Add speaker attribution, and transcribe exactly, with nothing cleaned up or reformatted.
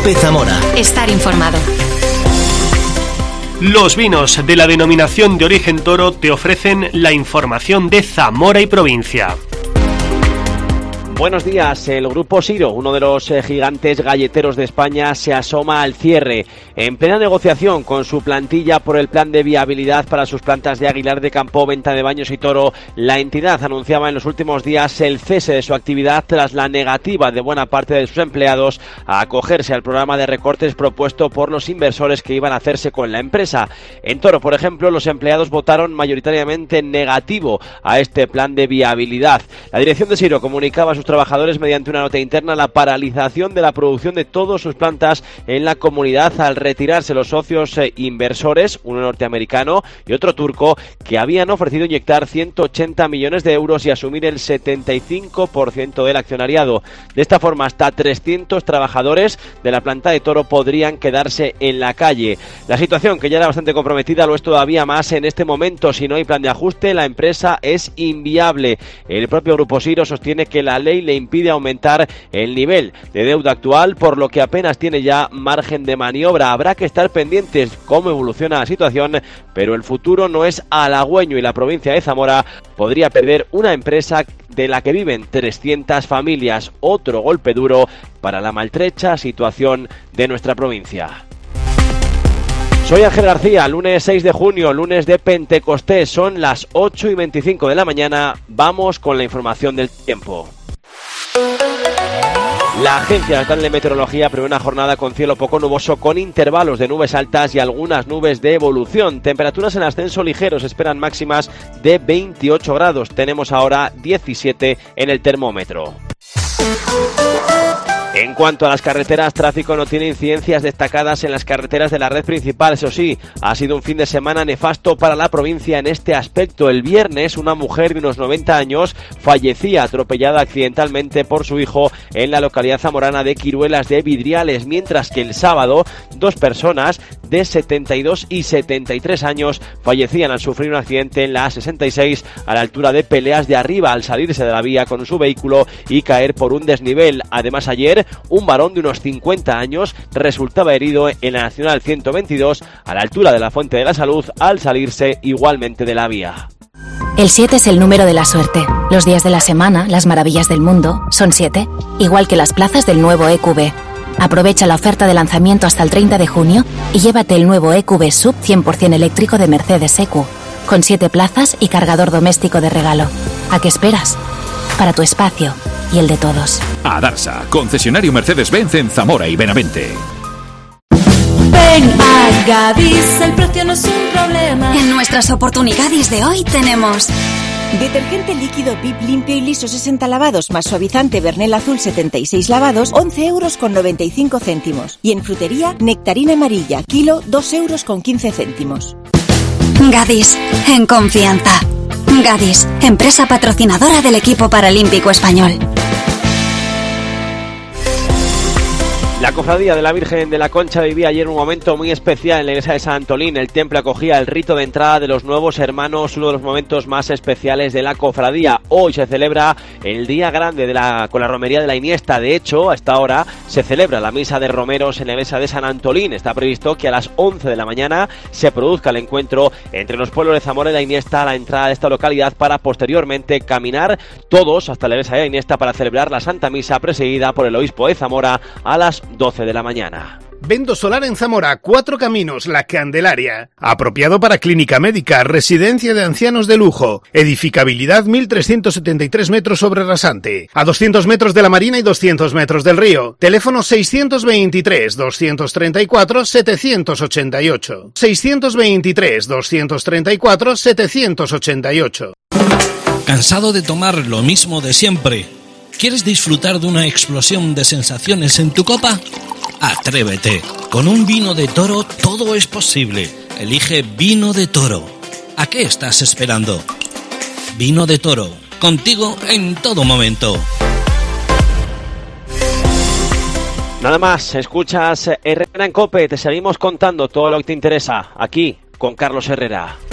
Speaker 1: COPE Zamora.
Speaker 2: Estar informado.
Speaker 3: Los vinos de la denominación de origen Toro te ofrecen la información de Zamora y provincia.
Speaker 4: Buenos días. El Grupo Siro, uno de los eh, gigantes galleteros de España, se asoma al cierre. En plena negociación con su plantilla por el plan de viabilidad para sus plantas de Aguilar de Campo, Venta de Baños y Toro, la entidad anunciaba en los últimos días el cese de su actividad tras la negativa de buena parte de sus empleados a acogerse al programa de recortes propuesto por los inversores que iban a hacerse con la empresa. En Toro, por ejemplo, los empleados votaron mayoritariamente negativo a este plan de viabilidad. La dirección de Siro comunicaba a sus trabajadores mediante una nota interna la paralización de la producción de todas sus plantas en la comunidad al retirarse los socios eh, inversores, uno norteamericano y otro turco, que habían ofrecido inyectar ciento ochenta millones de euros y asumir el setenta y cinco por ciento del accionariado. De esta forma, hasta trescientos trabajadores de la planta de Toro podrían quedarse en la calle. La situación, que ya era bastante comprometida, lo es todavía más en este momento. Si no hay plan de ajuste, la empresa es inviable. El propio Grupo Siro sostiene que la ley le impide aumentar el nivel de deuda actual, por lo que apenas tiene ya margen de maniobra. Habrá que estar pendientes cómo evoluciona la situación, pero el futuro no es halagüeño y la provincia de Zamora podría perder una empresa de la que viven trescientas familias. Otro golpe duro para la maltrecha situación de nuestra provincia. Soy Ángel García, lunes seis de junio, lunes de Pentecostés, son las ocho y veinticinco de la mañana. Vamos con la información del tiempo. La Agencia Estatal de Meteorología prevé una jornada con cielo poco nuboso, con intervalos de nubes altas y algunas nubes de evolución. Temperaturas en ascenso ligero, se esperan máximas de veintiocho grados. Tenemos ahora diecisiete en el termómetro. En cuanto a las carreteras, tráfico no tiene incidencias destacadas en las carreteras de la red principal. Eso sí, ha sido un fin de semana nefasto para la provincia en este aspecto. El viernes, una mujer de unos noventa años fallecía atropellada accidentalmente por su hijo en la localidad zamorana de Quiruelas de Vidriales, mientras que el sábado, dos personas de setenta y dos y setenta y tres años fallecían al sufrir un accidente en la A sesenta y seis a la altura de Peleas de Arriba al salirse de la vía con su vehículo y caer por un desnivel. Además, ayer, un varón de unos cincuenta años resultaba herido en la Nacional ciento veintidós a la altura de la Fuente de la Salud al salirse igualmente de la vía.
Speaker 2: El siete es el número de la suerte. Los días de la semana, las maravillas del mundo, son siete, igual que las plazas del nuevo E Q B. Aprovecha la oferta de lanzamiento hasta el treinta de junio y llévate el nuevo E Q B Sub cien por ciento eléctrico de Mercedes E Q, con siete plazas y cargador doméstico de regalo. ¿A qué esperas? Para tu espacio y el de todos.
Speaker 5: Adarsa, concesionario Mercedes-Benz en Zamora y Benavente.
Speaker 6: Ven a Gadis, el precio no es un problema.
Speaker 7: En nuestras oportunidades de hoy tenemos
Speaker 8: detergente líquido V I P limpio y liso sesenta lavados más suavizante Bernel azul setenta y seis lavados, once euros con noventa y cinco céntimos. Y en frutería, nectarina amarilla, kilo, dos euros con quince céntimos.
Speaker 7: Gadis, en confianza. Gadis, empresa patrocinadora del equipo paralímpico español.
Speaker 4: La cofradía de la Virgen de la Concha vivía ayer un momento muy especial en la iglesia de San Antolín. El templo acogía el rito de entrada de los nuevos hermanos, uno de los momentos más especiales de la cofradía. Hoy se celebra el día grande de la, con la romería de la Iniesta. De hecho, a esta hora se celebra la misa de romeros en la iglesia de San Antolín. Está previsto que a las once de la mañana se produzca el encuentro entre los pueblos de Zamora y la Iniesta a la entrada de esta localidad, para posteriormente caminar todos hasta la iglesia de la Iniesta para celebrar la Santa Misa presidida por el obispo de Zamora a las doce de la mañana.
Speaker 9: Vendo Solar en Zamora, Cuatro Caminos, La Candelaria. Apropiado para clínica médica, residencia de ancianos de lujo. Edificabilidad mil trescientos setenta y tres metros sobre rasante. A doscientos metros de la marina y doscientos metros del río. Teléfono seiscientos veintitrés, doscientos treinta y cuatro, setecientos ochenta y ocho. seiscientos veintitrés, doscientos treinta y cuatro, setecientos ochenta y ocho.
Speaker 10: ¿Cansado de tomar lo mismo de siempre? ¿Quieres disfrutar de una explosión de sensaciones en tu copa? Atrévete. Con un vino de Toro todo es posible. Elige Vino de Toro. ¿A qué estás esperando? Vino de Toro. Contigo en todo momento.
Speaker 4: Nada más, escuchas Herrera en COPE. Te seguimos contando todo lo que te interesa aquí con Carlos Herrera.